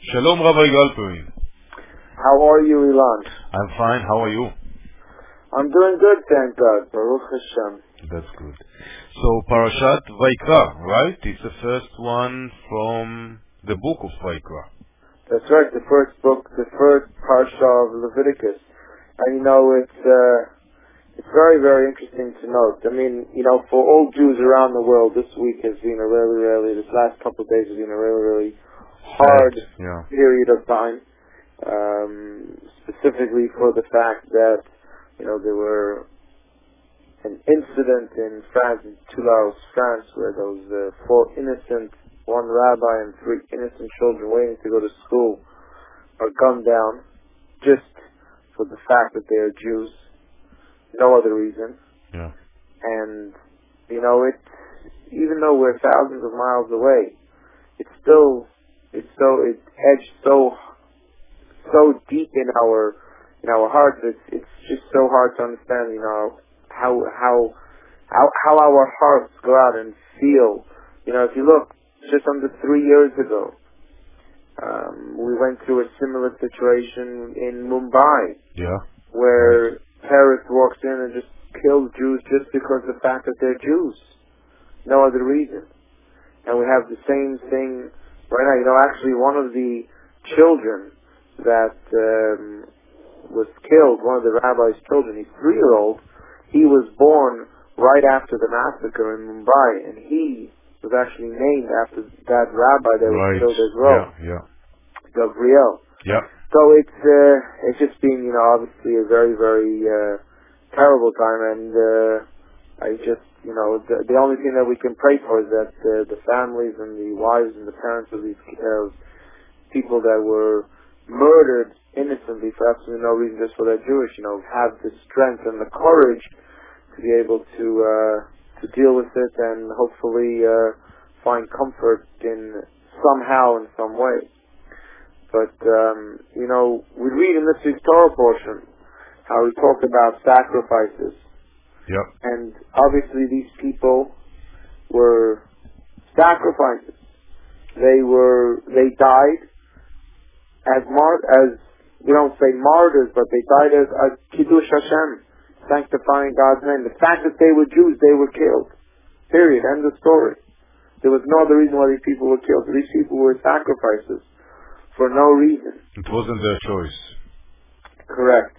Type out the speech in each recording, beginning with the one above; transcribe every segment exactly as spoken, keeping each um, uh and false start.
Shalom, Rabbi Galperin. How are you, Ilan? I'm fine. How are you? I'm doing good, thank God. Baruch Hashem. That's good. So, Parashat Vaikra, right? It's the first one from the book of Vaikra. That's right, the first book, the first Parsha of Leviticus. And you know, it's uh, it's very, very interesting to note. I mean, you know, for all Jews around the world, this week has been a really, really, this last couple of days has been a really, really hard yeah. period of time. Um, specifically for the fact that, you know, there were an incident in France, in Toulouse, France, where those uh, four innocent, one rabbi and three innocent children waiting to go to school are gunned down just for the fact that they are Jews. No other reason. Yeah. And, you know, it, even though we're thousands of miles away, it's still, it's so, it's edged so, so deep in our, in our hearts. It's, it's just so hard to understand, you know, how, how, how, how our hearts go out and feel. You know, if you look, just under three years ago, um, we went through a similar situation in Mumbai. Yeah. Where terrorists walks in and just kills Jews just because of the fact that they're Jews. No other reason. And we have the same thing right now. You know, actually one of the children that um, was killed, one of the rabbi's children, he's three-year-old, he was born right after the massacre in Mumbai, and he was actually named after that rabbi that right. was killed as well. Yeah, yeah. Gabriel. Yeah. So it's uh, it's just been, you know, obviously a very, very uh, terrible time, and uh, I just, you know, the, the only thing that we can pray for is that uh, the families and the wives and the parents of these uh, people that were murdered innocently for absolutely no reason, just for they're Jewish, you know, have the strength and the courage to be able to uh, to deal with it and hopefully uh, find comfort in somehow in some way. But, um, you know, we read in this week's Torah portion how we talk about sacrifices. Yep. And obviously these people were sacrifices. They were, they died as mar- as, we don't say martyrs, but they died as, as Kiddush Hashem, sanctifying God's name. The fact that they were Jews, they were killed. Period. End of story. There was no other reason why these people were killed. These people were sacrifices. For no reason. It wasn't their choice. Correct.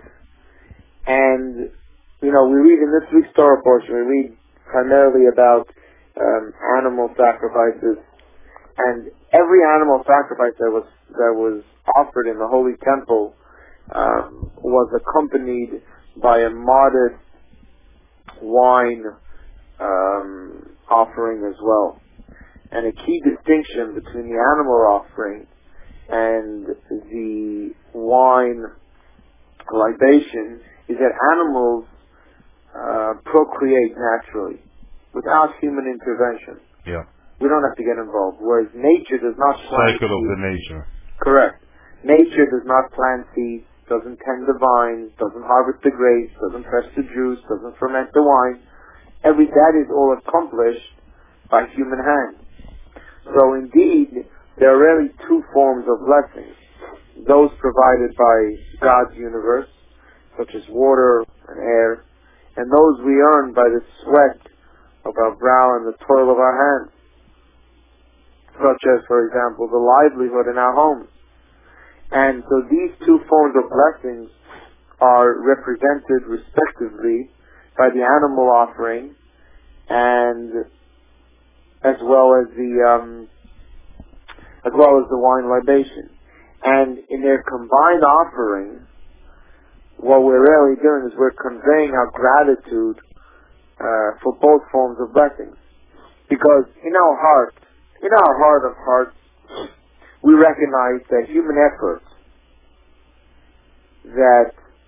And, you know, we read in this week's Torah portion, we read primarily about um, animal sacrifices. And every animal sacrifice that was that was offered in the Holy Temple um, was accompanied by a modest wine um, offering as well. And a key distinction between the animal offering and the wine libation is that animals uh, procreate naturally without human intervention. Yeah. We don't have to get involved. Whereas nature does not plant cycle of seeds. the nature. Correct. Nature does not plant seeds, doesn't tend the vines, doesn't harvest the grapes, doesn't press the juice, doesn't ferment the wine. Every that is all accomplished by human hand. So indeed, there are really two forms of blessings. Those provided by God's universe, such as water and air, and those we earn by the sweat of our brow and the toil of our hands, such as, for example, the livelihood in our homes. And so these two forms of blessings are represented respectively by the animal offering and as well as the um, as well as the wine libation. And in their combined offering, what we're really doing is we're conveying our gratitude uh, for both forms of blessings. Because in our heart, in our heart of hearts, we recognize that human effort, that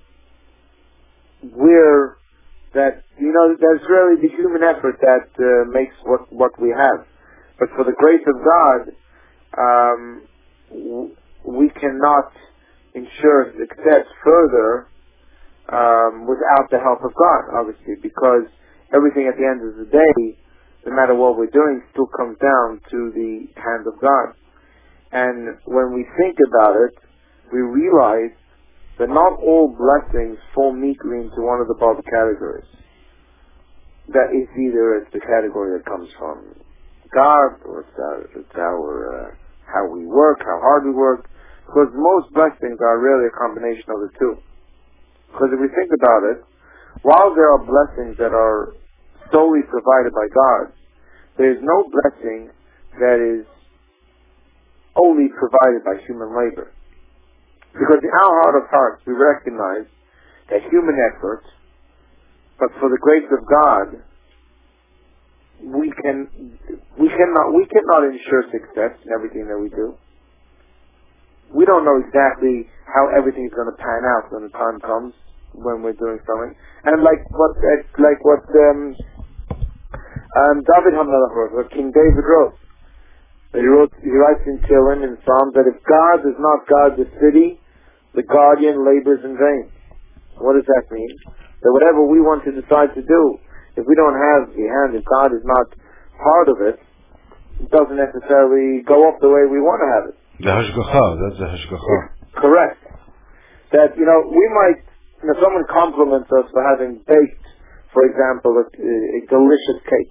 we're, that, you know, that's really the human effort that uh, makes what, what we have. But for the grace of God, Um, we cannot ensure success further um, without the help of God, obviously, because everything at the end of the day, no matter what we're doing, still comes down to the hand of God. And when we think about it, we realize that not all blessings fall neatly into one of the above categories. That is either it's the category that comes from God, or it's our, it's our uh, how we work, how hard we work. Because most blessings are really a combination of the two. Because if we think about it, while there are blessings that are solely provided by God, there is no blessing that is only provided by human labor. Because in our heart of hearts, we recognize that human effort, but for the grace of God, we can we cannot we cannot ensure success in everything that we do. We don't know exactly how everything's going to pan out when the time comes when we're doing something. And like what like what um, um, David HaMelech wrote, what King David wrote. He wrote he writes in Tehillim in Psalms that if God does not guard the city, the guardian labors in vain. What does that mean? That whatever we want to decide to do, if we don't have the hand, if God is not part of it, it doesn't necessarily go off the way we want to have it. The hashgacha, that's the hashgacha. Correct. That, you know, we might, you know, someone compliments us for having baked, for example, a, a delicious cake.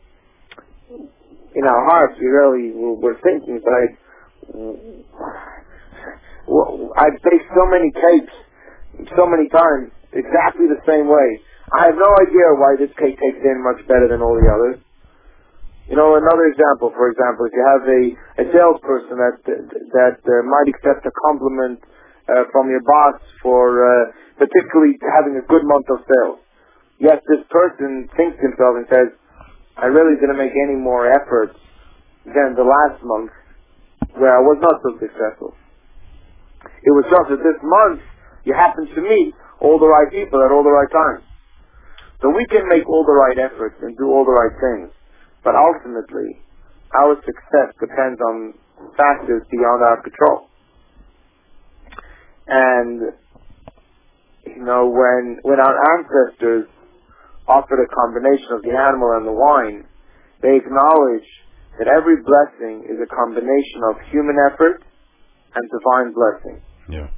In our hearts, we really, we're thinking, like, I've baked so many cakes, so many times, exactly the same way. I have no idea why this cake tastes in much better than all the others. You know, another example, for example, if you have a, a salesperson that that uh, might accept a compliment uh, from your boss for uh, particularly having a good month of sales. Yet this person thinks to himself and says, I really didn't make any more efforts than the last month where I was not so successful. It was just that this month you happened to meet all the right people at all the right times. So we can make all the right efforts and do all the right things. But ultimately, our success depends on factors beyond our control. And, you know, when when our ancestors offered a combination of the animal and the wine, they acknowledge that every blessing is a combination of human effort and divine blessing. Yeah.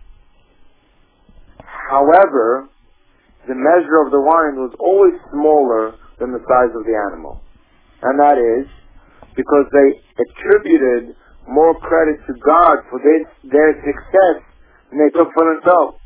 However, the measure of the wine was always smaller than the size of the animal. And that is because they attributed more credit to God for this, their success than they took for themselves.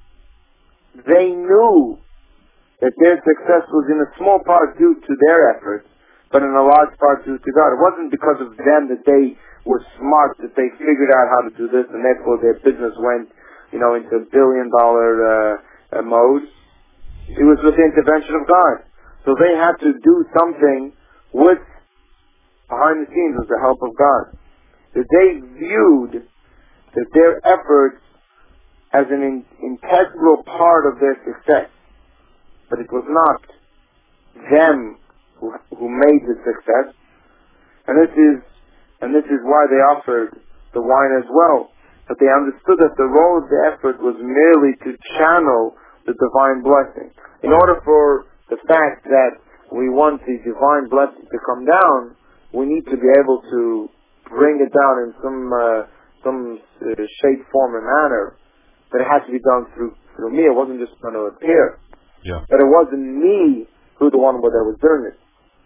They knew that their success was in a small part due to their efforts, but in a large part due to God. It wasn't because of them that they were smart, that they figured out how to do this, and therefore their business went, you know, into a billion dollar uh, uh, mode. It was with the intervention of God. So they had to do something with, behind the scenes, with the help of God. That they viewed that their efforts as an in, integral part of their success. But it was not them who, who made the success. And this is, and this is why they offered the wine as well. But they understood that the role of the effort was merely to channel the divine blessing. In order for the fact that we want the divine blessing to come down, we need to be able to bring it down in some uh, some uh, shape, form, and manner. But it has to be done through through me. It wasn't just going to appear. Yeah. But it wasn't me who the one that was doing it.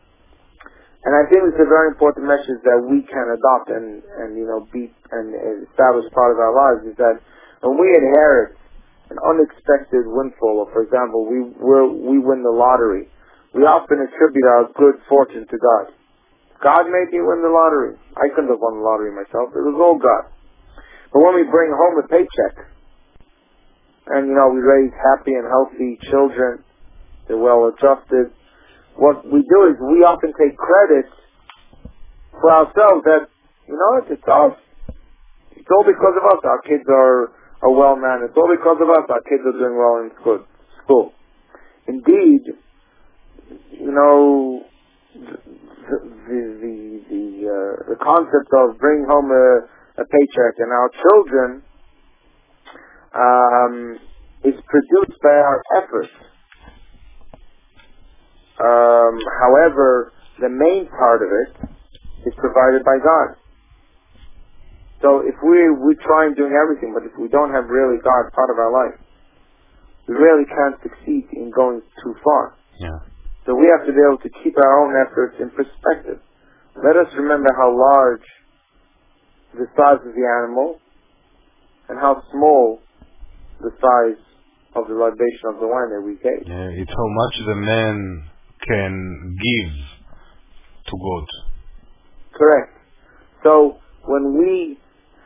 And I think it's a very important message that we can adopt and, and you know, be and establish part of our lives, is that when we inherit an unexpected windfall, or for example, we we're, we win the lottery, we often attribute our good fortune to God. God made me win the lottery. I couldn't have won the lottery myself. It was all God. But when we bring home a paycheck, and you know, we raise happy and healthy children, they're well adjusted, what we do is we often take credit for ourselves that, you know, it's us. It's all because of us. Our kids are, are well mannered. It's all because of us. Our kids are doing well in school. school. Indeed, you know, the the the the, uh, the concept of bringing home a, a paycheck and our children um, is produced by our efforts. Um, however, the main part of it is provided by God. So if we we try and doing everything, but if we don't have really God part of our life, we really can't succeed in going too far. Yeah. So we have to be able to keep our own efforts in perspective. Let us remember how large the size of the animal and how small the size of the libation of the wine that we gave. Yeah, it's how much the man can give to God. Correct. So when we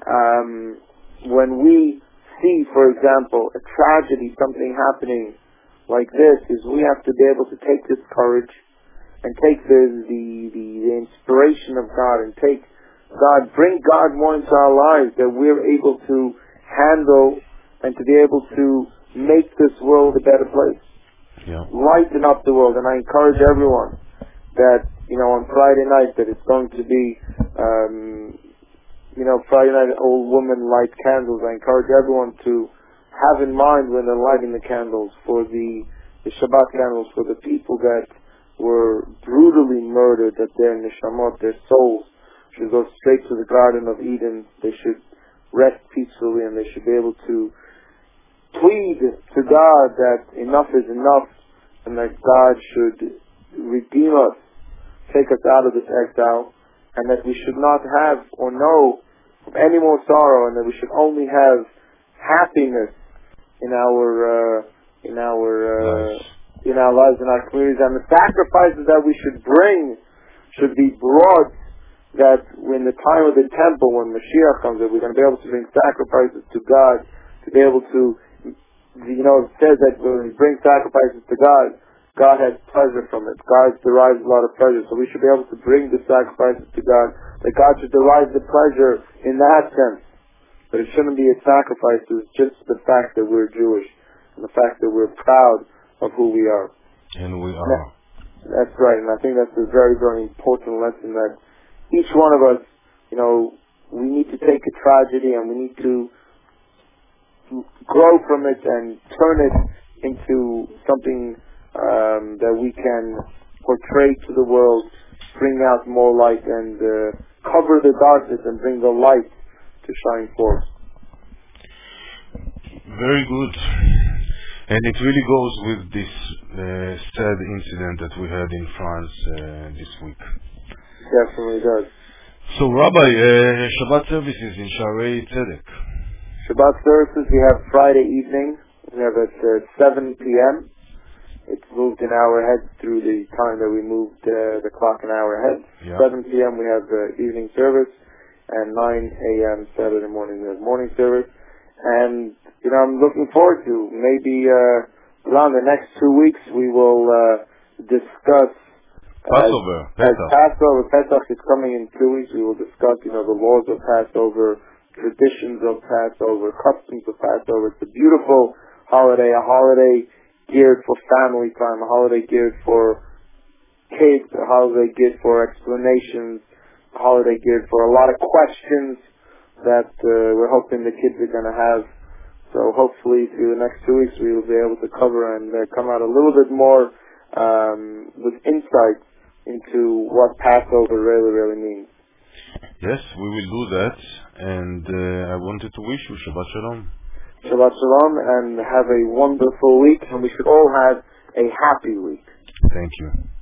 um, when we see, for example, a tragedy, something happening like this, is we have to be able to take this courage and take the the, the, the inspiration of God and take God, bring God more into our lives, that we're able to handle and to be able to make this world a better place. Yeah. Lighten up the world. And I encourage everyone that, you know, on Friday night, that it's going to be, um, you know, Friday night, old women light candles. I encourage everyone to have in mind when they're lighting the candles for the, the Shabbat candles, for the people that were brutally murdered, that their neshamot, their souls, should go straight to the Garden of Eden. They should rest peacefully, and they should be able to plead to God that enough is enough, and that God should redeem us, take us out of this exile, and that we should not have or know of any more sorrow, and that we should only have happiness in our uh, in our uh, Nice. in our lives, in our communities, and the sacrifices that we should bring should be brought. That when the time of the temple, when Mashiach comes, that we're going to be able to bring sacrifices to God, to be able to, you know, it says that when we bring sacrifices to God, God has pleasure from it. God derives a lot of pleasure. So we should be able to bring the sacrifices to God, that God should derive the pleasure in that sense. But it shouldn't be a sacrifice. It's just the fact that we're Jewish and the fact that we're proud of who we are. And we are. That's right. And I think that's a very, very important lesson, that each one of us, you know, we need to take a tragedy and we need to grow from it and turn it into something um, that we can portray to the world, bring out more light, and uh, cover the darkness and bring the light to shine forth. Very good. And it really goes with this uh, sad incident that we had in France uh, this week. Definitely does. So, Rabbi, uh, Shabbat services in Shaarei Tzedek. Shabbat services we have Friday evening. We have at uh, seven p.m. It's moved an hour ahead through the time that we moved uh, the clock an hour ahead. Yeah. seven p.m. we have uh, evening service, and nine a.m. Saturday morning we have morning service. And, you know, I'm looking forward to maybe uh, around the next two weeks we will uh, discuss Passover, As, as Pesach. Passover, Pesach is coming in two weeks, we will discuss, you know, the laws of Passover, traditions of Passover, customs of Passover. It's a beautiful holiday, a holiday geared for family time, a holiday geared for kids, a holiday geared for explanations, a holiday geared for a lot of questions that uh, we're hoping the kids are going to have. So hopefully through the next two weeks we will be able to cover and uh, come out a little bit more um, with insight into what Passover really, really means. Yes, we will do that. And uh, I wanted to wish you Shabbat Shalom. Shabbat Shalom, and have a wonderful week, and we should all have a happy week. Thank you.